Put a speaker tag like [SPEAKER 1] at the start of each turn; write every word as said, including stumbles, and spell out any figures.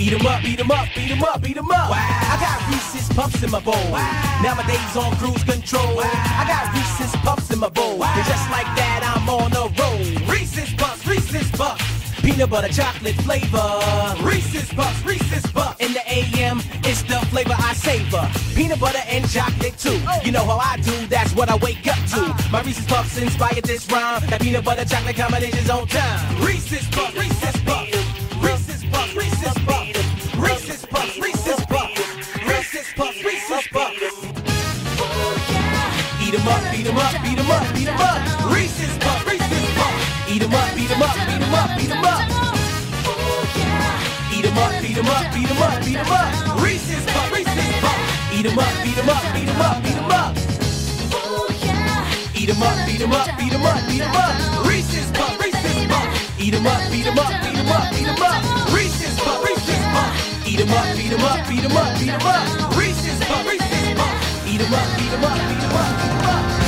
[SPEAKER 1] Eat 'em up, eat 'em up, eat 'em up, eat 'em up. Wow. I got Reese's Puffs in my bowl. Wow. Nowadays on cruise control. Wow. I got Reese's Puffs in my bowl. Wow. And just like that, I'm on a roll. Reese's Puffs, Reese's Puffs. Peanut butter chocolate flavor. Reese's Puffs, Reese's Puffs. In the A M, it's the flavor I savor. Peanut butter and chocolate too. Oh. You know how I do, that's what I wake up to. Uh. My Reese's Puffs inspired this rhyme. That peanut butter chocolate combination's on time. Reese's Puffs, Reese's Puffs. Reese's Puffs, Reese's Puffs. Reese's Puffs, Reese's Puffs. Reese's Puffs, Reese's Puffs. Eat 'em up, beat 'em up, beat 'em up, beat 'em up. Reese's Puffs, Reese's Puffs. Eat 'em up, beat 'em up, beat 'em up, beat 'em up. Eat 'em up, beat 'em up, beat 'em up, beat 'em up. Reese's Puffs, Reese's Puffs. Eat 'em up, beat 'em up, beat 'em up, beat 'em up. Eat 'em up, beat 'em up, beat 'em up, beat 'em up. Reese's Puffs, Reese's Puffs. Eat 'em up, beat 'em up, beat 'em up, beat 'em up. Reese's Puffs, Reese's Puffs. Eat 'em up, beat 'em up, beat 'em up, beat 'em up. Reese's Puffs, Reese's Puffs. Eat 'em up, beat 'em up, beat 'em up, beat 'em up.